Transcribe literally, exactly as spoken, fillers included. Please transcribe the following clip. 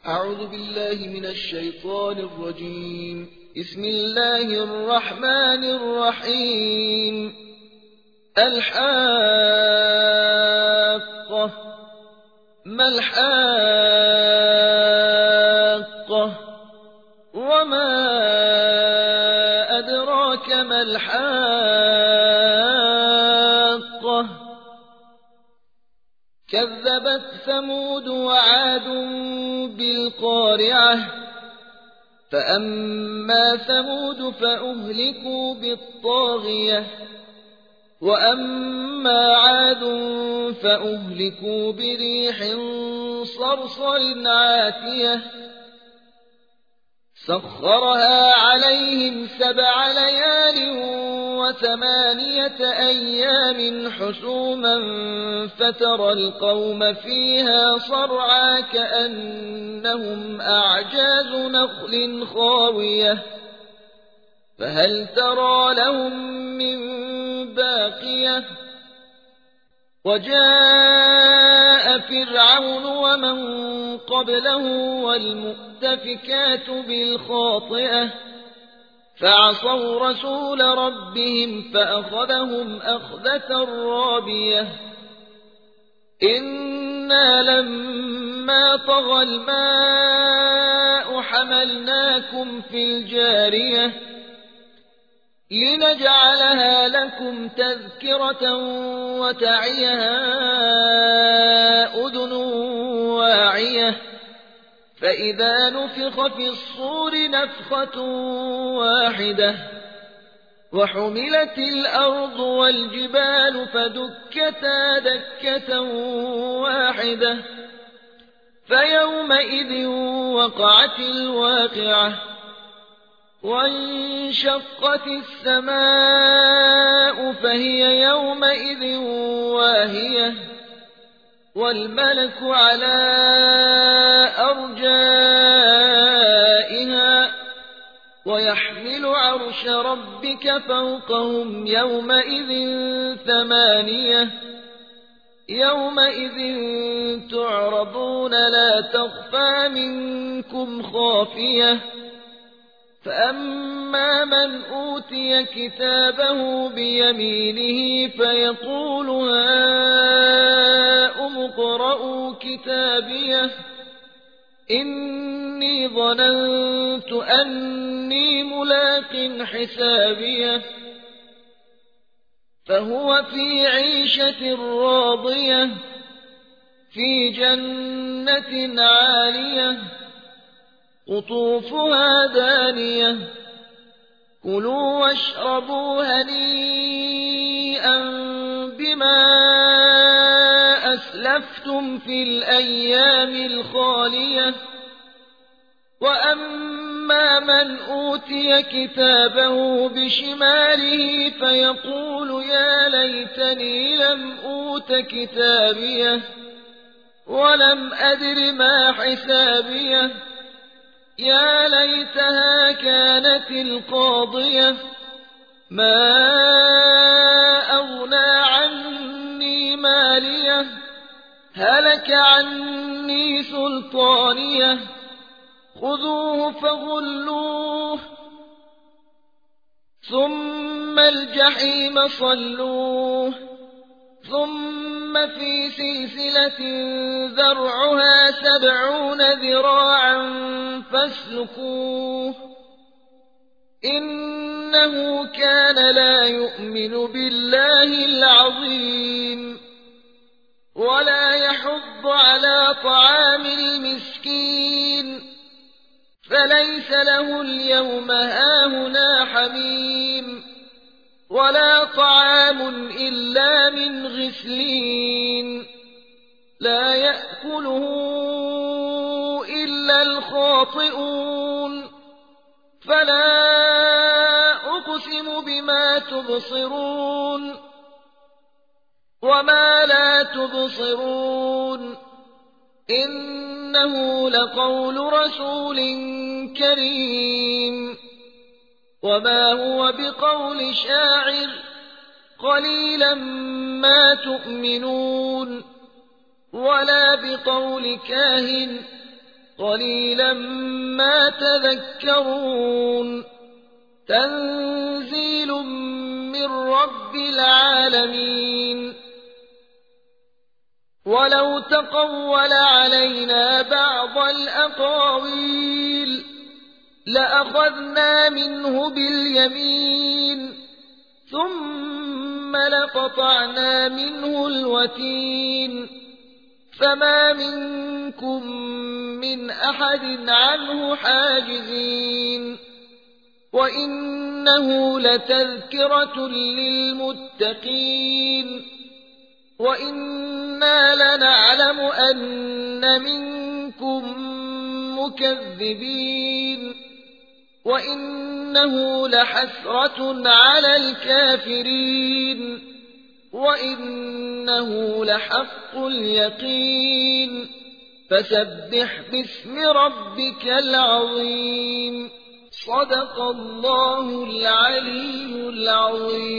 أعوذ بالله من الشيطان الرجيم. بسم الله الرحمن الرحيم. الحاقة. ما الحاقة؟ وما أدراك ما الحاقة؟ كذبت ثمود وعاد بالقارعة. فأما ثمود فأهلكوا بالطاغية، وأما عاد فأهلكوا بريح صرصر عاتية سخرها عليهم سبع ليال وثمانية أيام حسوما فترى القوم فيها صرعى كأنهم أعجاز نخل خاوية فهل ترى لهم من باقية. وجاء فرعون ومن قبله والمؤتفكات بالخاطئة فعصوا رسول ربهم فأخذهم أخذة رابية. إنا لما طغى الماء حملناكم في الجارية لنجعلها لكم تذكرة وتعيها أذن واعية. فإذا نفخ في الصور نفخة واحدة وحملت الأرض والجبال فدكتا دكة واحدة فيومئذ وقعت الواقعة وانشقت السماء فهي يومئذ واهية والملك على أرجائها ويحمل عرش ربك فوقهم يومئذ ثمانية. يومئذ تعرضون لا تخفى منكم خافية. فأما من أوتي كتابه بيمينه فيقول هاؤم اقرءوا كتابيه إني ظننت أني ملاق حسابيه فهو في عيشة راضية في جنة عالية قطوفها دانية كلوا واشربوا هنيئا بما أسلفتم في الأيام الخالية. وأما من أوتي كتابه بشماله فيقول يا ليتني لم أوت كتابيه ولم أدر ما حسابيه يا ليتها كانت القاضية ما أغنى عني ماليه هلك عني سلطانيه خذوه فغلوه ثم الجحيم صلوه ثم في سلسلة ذرعها سبعون ذراعا فاسلكوه إنه كان لا يؤمن بالله العظيم ولا يحض على طعام المسكين فليس له اليوم هاهنا حميم ولا طعام إلا من غسلين لا يأكله إلا الخاطئون. فلا أقسم بما تبصرون وما لا تبصرون إنه لقول رسول كريم وما هو بقول شاعر قليلا ما تؤمنون ولا بقول كاهن قليلا ما تذكرون تنزيل من رب العالمين ولو تقول علينا بعض الأقاويل لأخذنا منه باليمين ثم لقطعنا منه الوتين فما منكم من أحد عنه حاجزين وإنه لتذكرة للمتقين وإنا لنعلم أن منكم مكذبين وإنه لحسرة على الكافرين وإنه لحق اليقين فسبح باسم ربك العظيم صدق الله العلي العظيم.